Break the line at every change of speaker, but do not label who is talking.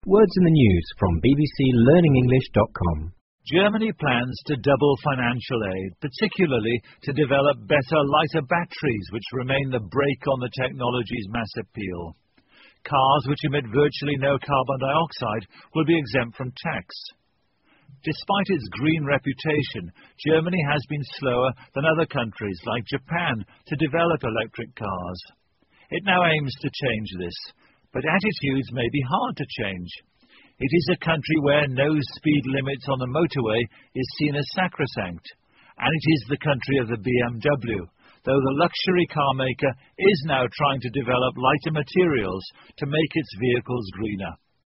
Words in the news from bbclearningenglish.com.
Germany plans to double financial aid, particularly to develop better, lighter batteries, which remain the brake on the technology's mass appeal. Cars which emit virtually no carbon dioxide will be exempt from tax. Despite its green reputation, Germany has been slower than other countries like Japan to develop electric cars. It now aims to change this, but attitudes may be hard to change. It is a country where no speed limits on the motorway is seen as sacrosanct, and it is the country of the BMW, though the luxury car maker is now trying to develop lighter materials to make its vehicles greener.